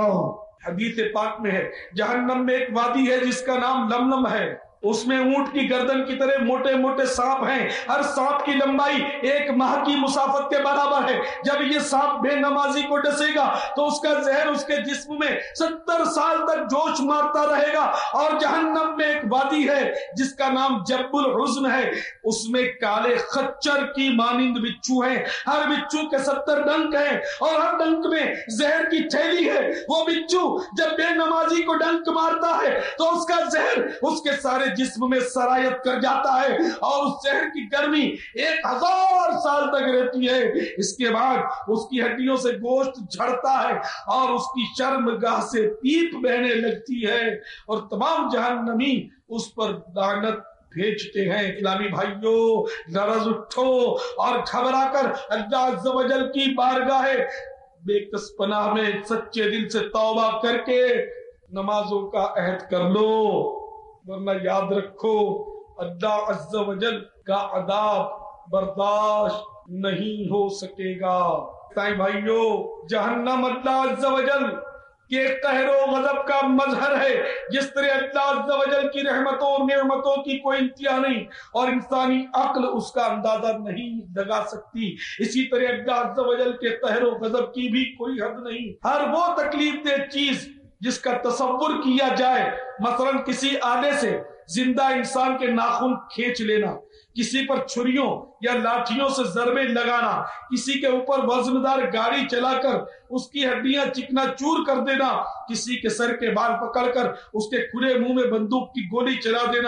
حدیث پاک میں ہے جہنم میں ایک وادی ہے جس کا نام لملم ہے. اس میں اونٹ کی گردن کی طرح موٹے موٹے سانپ ہیں. ہر سانپ کی لمبائی ایک ماہ کی مسافت کے برابر ہے. جب یہ سانپ بے نمازی کو ڈسے گا تو اس کا زہر اس کے جسم میں ستر سال تک جوش مارتا رہے گا. اور جہنم میں ایک وادی ہے جس کا نام جب الحزن ہے. اس میں کالے خچر کی مانند بچھو ہیں. ہر بچھو کے ستر ڈنک ہیں اور ہر ڈنک میں زہر کی تھیلی ہے. وہ بچھو جب بے نمازی کو ڈنک مارتا ہے تو اس کا زہر اس کے سارے جسم میں سرایت کر جاتا ہے اور اس زہر کی گرمی ایک ہزار سال تک رہتی ہے. اس کے بعد اس کی ہڈیوں سے گوشت جھڑتا ہے اور اس کی شرمگاہ سے پیپ بہنے لگتی ہے اور تمام جہنمی اس پر لعنت بھیجتے ہیں. اسلامی بھائیوں، لرز اٹھو اور گھبرا کر اللہ عز و جل کی بارگاہ بے کس پناہ میں سچے دل سے توبہ کر کے نمازوں کا عہد کر لو، ورنہ یاد رکھو اللہ عز و جل کا عذاب برداشت نہیں ہو سکے گا. بھائیو، جہنم اللہ عز و جل کے قہر و غضب کا مظہر ہے. جس طرح اللہ عز و جل کی رحمتوں اور نعمتوں کی کوئی انتہا نہیں اور انسانی عقل اس کا اندازہ نہیں لگا سکتی، اسی طرح اللہ عز و جل کے قہر و غضب کی بھی کوئی حد نہیں. ہر وہ تکلیف دہ چیز جس کا تصور کیا جائے، مثلا کسی آلے سے زندہ انسان کے ناخن کھینچ لینا، کسی پر چھریوں یا لاٹھیوں سے ضربے لگانا، کسی کے اوپر وزندار گاڑی چلا کر اس کی ہڈیاں چکنا چور کر دینا، کسی کے سر کے بال پکڑ کر اس کے کھلے منہ میں بندوق کی گولی چلا دینا،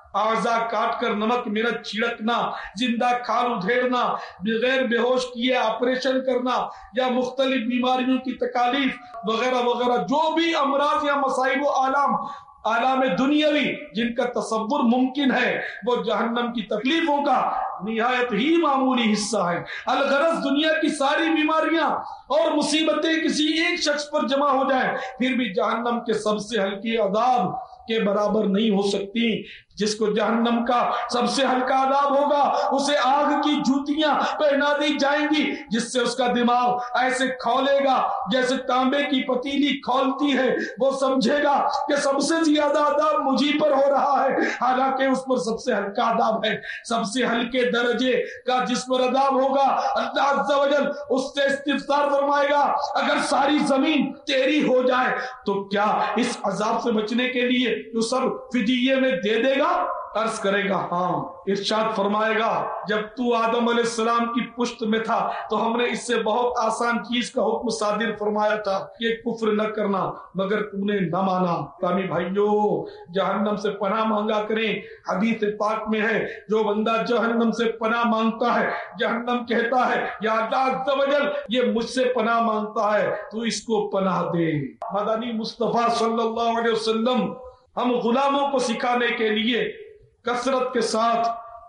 اعضا کاٹ کر نمک مرچ چھڑکنا، زندہ کھال ادھیڑنا، بغیر بے ہوش کیے آپریشن کرنا، یا مختلف بیماریوں کی تکالیف وغیرہ وغیرہ، جو بھی امراض یا مصائب و آلام آلام دنیاوی جن کا تصور ممکن ہے، وہ جہنم کی تکلیفوں کا نہایت ہی معمولی حصہ ہے۔ الغرض دنیا کی ساری بیماریاں اور مصیبتیں کسی ایک شخص پر جمع ہو جائیں، پھر بھی جہنم کے سب سے ہلکی عذاب کے برابر نہیں ہو سکتی۔ جس کو جہنم کا سب سے ہلکا عذاب ہوگا، اسے آگ کی جوتیاں پہنا دی جائیں گی، جس سے اس کا دماغ ایسے کھولے گا جیسے تانبے کی پتیلی کھولتی ہے۔ وہ سمجھے گا کہ سب سے زیادہ عذاب مجھی پر ہو رہا ہے، حالانکہ اس پر سب سے ہلکا عذاب ہے۔ سب سے ہلکے درجے کا جس پر عذاب ہوگا، اللہ عز و جل اس سے استفسار فرمائے گا، اگر ساری زمین تیری ہو جائے تو کیا اس عذاب سے بچنے کے لیے تو سب فدیے میں دے دے گا؟ عرض کرے گا ہاں۔ ارشاد فرمائے گا، جب تو آدم علیہ السلام کی پشت میں تھا تو ہم نے اس سے بہت آسان چیز کا حکم صادر فرمایا تھا کہ کفر نہ کرنا، مگر تم نے نہ مانا۔ اسلامی بھائیو، جہنم سے پناہ مانگا کریں۔ حدیث پاک میں ہے، جو بندہ جہنم سے پناہ مانگتا ہے، جہنم کہتا ہے یا اللہ عز و جل یہ مجھ سے پناہ مانگتا ہے تو اس کو پناہ دے۔ مدنی مصطفیٰ صلی اللہ علیہ وسلم ہم غلاموں کو سکھانے کے لیے کثرت کے ساتھ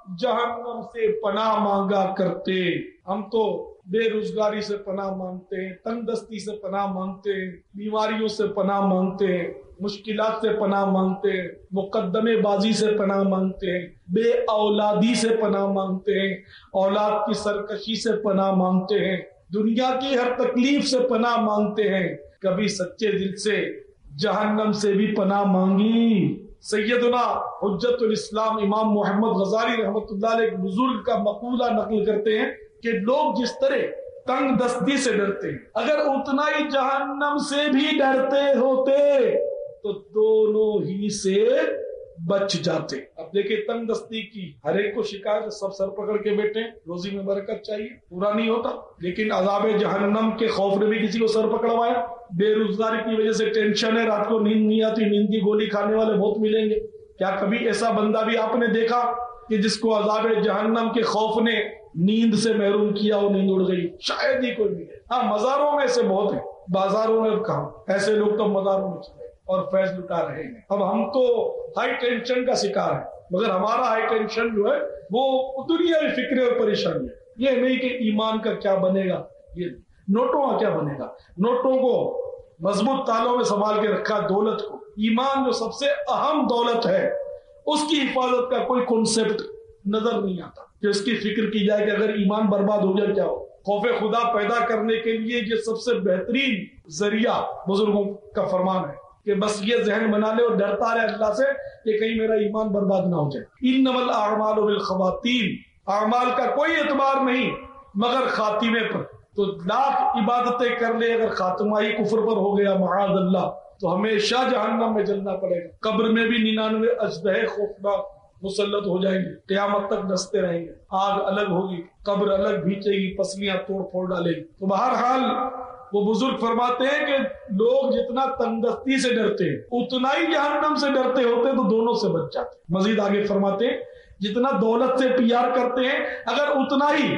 جہنم سے پناہ مانگا کرتے۔ ہم تو بے روزگاری سے پناہ مانگتے ہیں، تنگ دستی سے پناہ مانگتے ہیں، بیماریوں سے پناہ مانگتے ہیں، مشکلات سے پناہ مانگتے ہیں، مقدمے بازی سے پناہ مانگتے ہیں، بے اولادی سے پناہ مانگتے ہیں، اولاد کی سرکشی سے پناہ مانگتے ہیں، دنیا کی ہر تکلیف سے پناہ مانگتے ہیں۔ کبھی سچے دل سے جہنم سے بھی پناہ مانگی؟ سیدنا حجت الاسلام امام محمد غزالی رحمۃ اللہ علیہ بزرگ کا مقولہ نقل کرتے ہیں کہ لوگ جس طرح تنگ دستی سے ڈرتے ہیں، اگر اتنا ہی جہنم سے بھی ڈرتے ہوتے تو دونوں ہی سے بچ جاتے۔ اب دیکھیں تنگ دستی کی ہر ایک کو شکایت، سب سر پکڑ کے بیٹھے، روزی میں برکت چاہیے، پورا نہیں ہوتا۔ لیکن عذاب جہنم کے خوف نے بھی کسی کو سر پکڑوایا۔ بے روزگاری کی وجہ سے ٹینشن ہے، رات کو نیند نہیں آتی، نیند کی گولی کھانے والے بہت ملیں گے۔ کیا کبھی ایسا بندہ بھی آپ نے دیکھا کہ جس کو عذاب جہنم کے خوف نے نیند سے محروم کیا، وہ نیند اڑ گئی؟ شاید ہی کوئی ملے۔ ہاں مزاروں میں ایسے بہت ہیں، بازاروں میں کہاں، ایسے لوگ تو مزاروں میں چلے اور فیض لٹا رہے ہیں۔ اب ہم تو ہائی ٹینشن کا شکار ہیں، مگر ہمارا ہائی ٹینشن جو ہے وہ دنیاوی فکریں اور پریشانی ہے۔ یہ نہیں کہ ایمان کا کیا بنے گا، یہ نوٹوں کا کیا بنے گا۔ نوٹوں کو مضبوط تالوں میں سنبھال کے رکھا، دولت کو۔ ایمان جو سب سے اہم دولت ہے، اس کی حفاظت کا کوئی کنسپٹ نظر نہیں آتا کہ اس کی فکر کی جائے کہ اگر ایمان برباد ہو جائے کیا ہو۔ خوف خدا پیدا کرنے کے لیے یہ سب سے بہترین ذریعہ بزرگوں کا فرمان ہے کہ بس یہ ذہن بنا لے اور ڈرتا رہے اللہ سے کہ کہیں میرا ایمان برباد نہ ہو جائے۔ انما الاعمال بالخواتیم، اعمال کا کوئی اعتبار نہیں مگر خاتمے پر۔ تو لاکھ عبادتیں کر لے، اگر خاتمہ ہی کفر پر ہو گیا معاذ اللہ، تو ہمیشہ جہنم میں جلنا پڑے گا۔ قبر میں بھی ننانوے اژدہے خوفناک مسلط ہو جائیں گے، قیامت تک ڈستے رہیں گے۔ آگ الگ ہوگی، قبر الگ بھیچے گی، پسلیاں توڑ پھوڑ ڈالے گی۔ تو بہرحال وہ بزرگ فرماتے ہیں کہ لوگ جتنا تنگ دستی سے ڈرتے ہیں اتنا ہی جہنم سے ڈرتے ہوتے تو دونوں سے بچ جاتے۔ مزید آگے فرماتے ہیں جتنا دولت سے پیار کرتے ہیں اگر اتنا ہی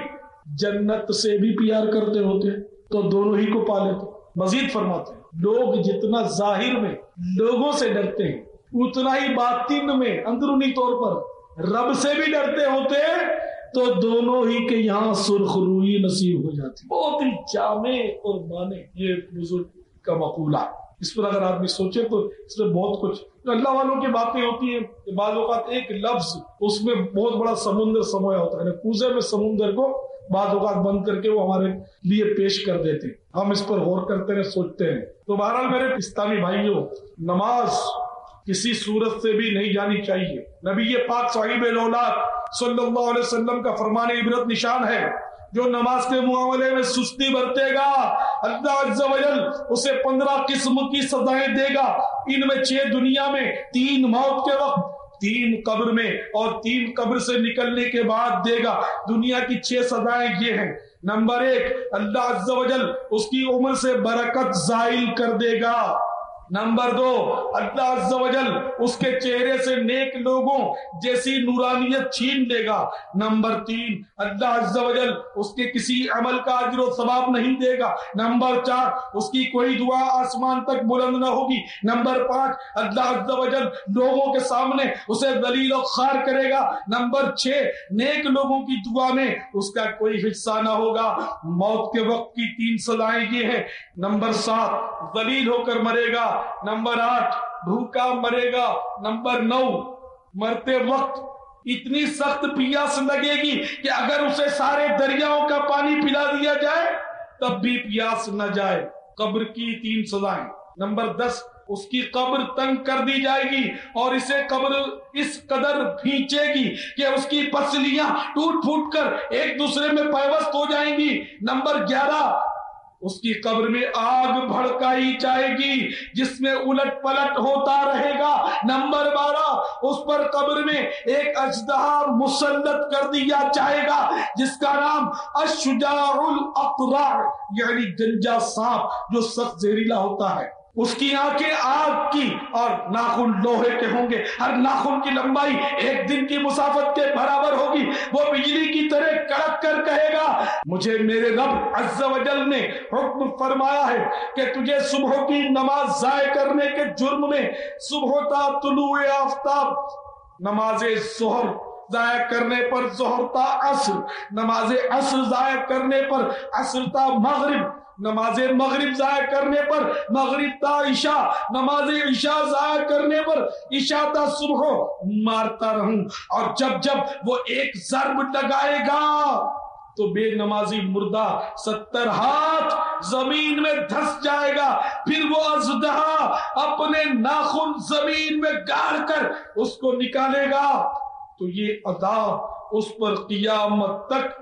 جنت سے بھی پیار کرتے ہوتے تو دونوں ہی کو پا لیتے۔ مزید فرماتے ہیں لوگ جتنا ظاہر میں لوگوں سے ڈرتے ہیں اتنا ہی باطن میں اندرونی طور پر رب سے بھی ڈرتے ہوتے تو دونوں ہی کے یہاں سرخ روئی نصیب ہو جاتی۔ بہت ہی جامع اور معنی یہ بزرگ کا مقولہ۔ اس پر اگر آدمی سوچے تو اس میں بہت کچھ اللہ والوں کی باتیں ہوتی ہیں کہ بعض اوقات ایک لفظ اس میں بہت بڑا سمندر سمویا ہوتا ہے، کوزے میں سمندر کو بعض اوقات بند کر کے وہ ہمارے لیے پیش کر دیتے ہیں، ہم اس پر غور کرتے ہیں، سوچتے ہیں۔ تو بہرحال میرے اسلامی بھائیوں، نماز کسی صورت سے بھی نہیں جانی چاہیے۔ نبی پاک صاحب الاولاد صلی اللہ علیہ وسلم کا فرمان عبرت نشان ہے، جو نماز کے معاملے میں سستی برتے گا اللہ عز و جل اسے پندرہ قسم کی سزائیں دے گا۔ ان میں چھ دنیا میں، تین موت کے وقت، تین قبر میں اور تین قبر سے نکلنے کے بعد دے گا۔ دنیا کی چھ سزائیں یہ ہیں۔ نمبر ایک، اللہ عز و جل اس کی عمر سے برکت زائل کر دے گا۔ نمبر دو، اللہ عز و جل اس کے چہرے سے نیک لوگوں جیسی نورانیت چھین لے گا۔ نمبر تین، اللہ عز و جل اس کے کسی عمل کا اجر و ثواب نہیں دے گا۔ نمبر چار، اس کی کوئی دعا آسمان تک بلند نہ ہوگی۔ نمبر پانچ، اللہ عز و جل لوگوں کے سامنے اسے ذلیل و خوار کرے گا۔ نمبر چھ، نیک لوگوں کی دعا میں اس کا کوئی حصہ نہ ہوگا۔ موت کے وقت کی تین سزائیں یہ ہیں۔ نمبر سات، ذلیل ہو کر مرے گا۔ نمبر آٹھ، بھوکا مرے گا۔ نمبر نو، مرتے وقت اتنی سخت پیاس لگے گی کہ اگر اسے سارے دریاؤں کا پانی پلا دیا جائے تب بھی پیاس نہ جائے۔ قبر کی تین سزائیں۔ نمبر دس، اس کی قبر تنگ کر دی جائے گی اور اسے قبر اس قدر بھینچے گی کہ اس کی پسلیاں ٹوٹ پھوٹ کر ایک دوسرے میں پیوست ہو جائیں گی۔ نمبر گیارہ، اس کی قبر میں آگ بھڑکائی جائے گی جس میں الٹ پلٹ ہوتا رہے گا۔ نمبر بارہ، اس پر قبر میں ایک اژدہا مسلط کر دیا جائے گا جس کا نام الشجاع الاقرع یعنی گنجا سانپ جو سخت زہریلا ہوتا ہے۔ اس کی آنکھیں آگ کی اور ناخن لوہے کے ہوں گے۔ ہر ناخن کی لمبائی ایک دن کی مسافت کے برابر ہوگی۔ وہ بجلی کی طرح کڑک کر کہے گا، مجھے میرے رب عز و جل نے حکم فرمایا ہے کہ تجھے صبح کی نماز ضائع کرنے کے جرم میں صبح تا طلوع آفتاب، نماز ظہر ضائع کرنے پر ظہر تا عصر، نماز عصر ضائع کرنے پر عصر تا مغرب، نماز مغرب ضائع کرنے پر مغرب تا عشاء، نماز عشاء ضائع کرنے پر عشاء تا صبح مارتا رہوں، اور جب جب وہ ایک ضرب لگائے گا تو بے نمازی مردہ ستر ہاتھ زمین میں دھس جائے گا۔ پھر وہ اژدہا اپنے ناخن زمین میں گاڑ کر اس کو نکالے گا تو یہ عذاب اس پر قیامت تک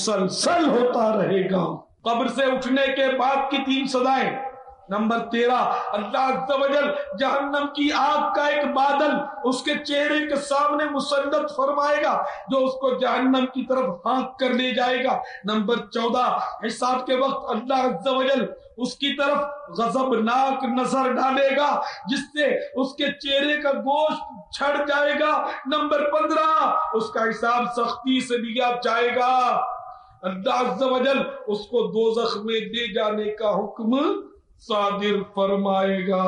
مسلسل ہوتا رہے گا۔ قبر سے اٹھنے کے بعد کی تین سزائیں۔ نمبر تیرہ، اللہ عز و جل جہنم کی آگ کا ایک بادل اس کے چہرے کے سامنے مسلط فرمائے گا جو اس کو جہنم کی طرف ہانک کر لے جائے گا۔ نمبر چودہ، حساب کے وقت اللہ عز و جل اس کی طرف غضبناک نظر ڈالے گا جس سے اس کے چہرے کا گوشت چھڑ جائے گا۔ نمبر پندرہ، اس کا حساب سختی سے لیا جائے گا۔ اللہ عز و جل اس کو دوزخ میں لے جانے کا حکم صادر فرمائے گا۔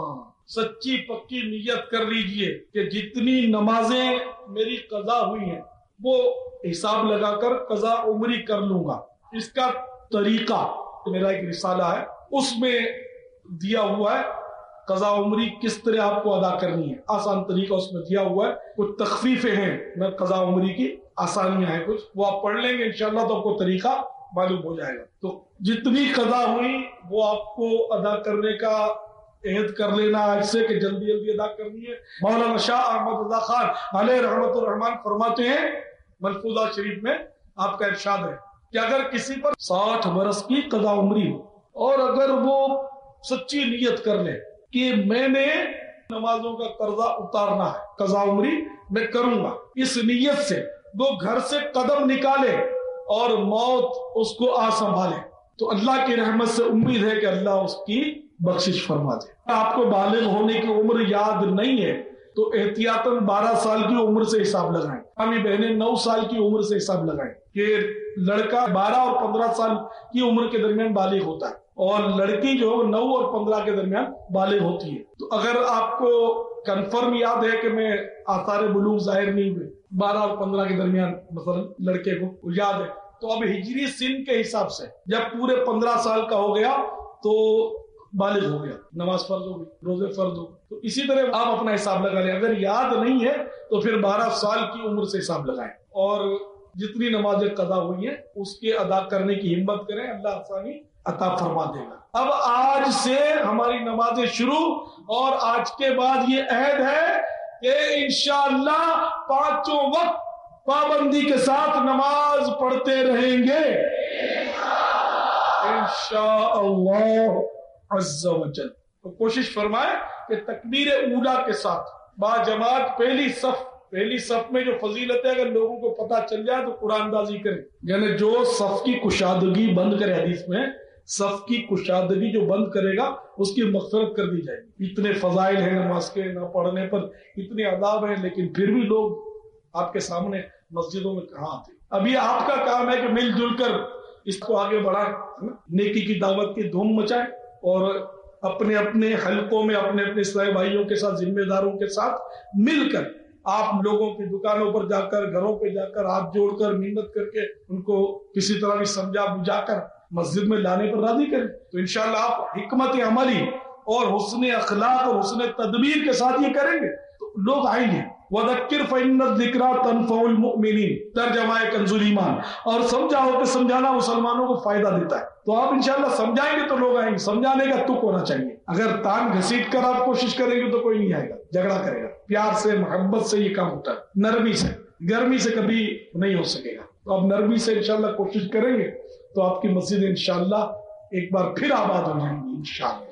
سچی پکی نیت کر لیجئے کہ جتنی نمازیں میری قضا ہوئی ہیں وہ حساب لگا کر قضا عمری کر لوں گا۔ اس کا طریقہ میرا ایک رسالہ ہے، اس میں دیا ہوا ہے قضا عمری کس طرح آپ کو ادا کرنی ہے۔ آسان طریقہ اس میں دیا ہوا ہے، کچھ تخفیفیں ہیں میں قضا عمری کی، آسانیاں ہیں کچھ، وہ آپ پڑھ لیں گے انشاءاللہ تو آپ کو طریقہ معلوم ہو جائے گا۔ تو جتنی قضا ہوئی وہ آپ کو ادا کرنے کا عہد کر لینا آج سے کہ جلدی جلدی ادا کرنی ہے۔ مولانا شاہ احمد رضا خان علیہ رحمت الرحمان فرماتے ہیں ملفوظہ شریف میں آپ کا ارشاد ہے کہ اگر کسی پر ساٹھ برس کی قضا عمری ہو اور اگر وہ سچی نیت کر لے کہ میں نے نمازوں کا قرضہ اتارنا ہے، قضا عمری میں کروں گا، اس نیت سے وہ گھر سے قدم نکالے اور موت اس کو آ سنبھالے تو اللہ کی رحمت سے امید ہے کہ اللہ اس کی بخشش فرما دے۔ آپ کو بالغ ہونے کی عمر یاد نہیں ہے تو احتیاطاً بارہ سال کی عمر سے حساب لگائیں، ہمیں بہنیں نو سال کی عمر سے حساب لگائیں کہ لڑکا بارہ اور پندرہ سال کی عمر کے درمیان بالغ ہوتا ہے اور لڑکی جو نو اور پندرہ کے درمیان بالغ ہوتی ہے۔ تو اگر آپ کو کنفرم یاد ہے کہ میں آثار بلوغ ظاہر نہیں ہوئے بارہ اور پندرہ کے درمیان مثلا لڑکے کو یاد ہے تو اب ہجری سن کے حساب سے جب پورے پندرہ سال کا ہو گیا تو بالغ ہو گیا، نماز فرض ہو گئی، روزے فرض ہو گئے۔ تو اسی طرح آپ اپنا حساب لگا لیں، اگر یاد نہیں ہے تو پھر بارہ سال کی عمر سے حساب لگائیں اور جتنی نمازیں قضا ہوئی ہیں اس کے ادا کرنے کی ہمت کریں، اللہ آسانی عطا فرما دے گا۔ اب آج سے ہماری نمازیں شروع اور آج کے بعد یہ عہد ہے کہ انشاءاللہ پانچوں وقت پابندی کے ساتھ نماز پڑھتے رہیں گے انشاءاللہ عز و جل۔ تو کوشش فرمائیں کہ تکبیر اولا کے ساتھ با جماعت پہلی صف پہلی صف میں جو فضیلت ہے اگر لوگوں کو پتہ چل جائے تو قرآن اندازی کریں، یعنی جو صف کی کشادگی بند کرے، حدیث میں صف کی کشادگی جو بند کرے گا اس کی مغفرت کر دی جائے گی. اتنے فضائل ہیں نماز کے، نہ پڑھنے پر اتنے عذاب ہیں، لیکن پھر بھی لوگ آپ کے سامنے مسجدوں میں کہاں آتے. ابھی آپ کا کام ہے کہ مل جل کر اس کو آگے بڑھائیں، نیکی کی دعوت کی دھوم مچائیں، اور اپنے اپنے حلقوں میں اپنے اپنے اسلامی بھائیوں کے ساتھ، ذمہ داروں کے ساتھ مل کر آپ لوگوں کی دکانوں پر جا کر، گھروں پہ جا کر ہاتھ جوڑ کر محنت کر کے ان کو کسی طرح بھی سمجھا بجھا کر مسجد میں لانے پر راضی کریں. تو انشاءاللہ آپ حکمت عملی اور حسن اخلاق اور حسن تدبیر کے ساتھ یہ کریں گے تو لوگ آئیں گے. وَذَكِّرْ فَإِنَّ الذِّكْرَىٰ تَنفَعُ الْمُؤْمِنِينَ، ترجمہ ہے کنز ایمان. اور سمجھاؤ کہ سمجھانا مسلمانوں کو فائدہ دیتا ہے. تو آپ انشاءاللہ سمجھائیں گے تو لوگ آئیں گے. سمجھانے کا تک ہونا چاہیے. اگر تان گھسیٹ کر آپ کوشش کریں گے تو کوئی نہیں آئے گا، جھگڑا کرے گا. پیار سے، محبت سے یہ کام ہوتا ہے، نرمی سے. گرمی سے کبھی نہیں ہو سکے گا. تو آپ نرمی سے انشاءاللہ کوشش کریں گے تو آپ کی مسجد انشاءاللہ ایک بار پھر آباد ہو جائیں گی انشاءاللہ.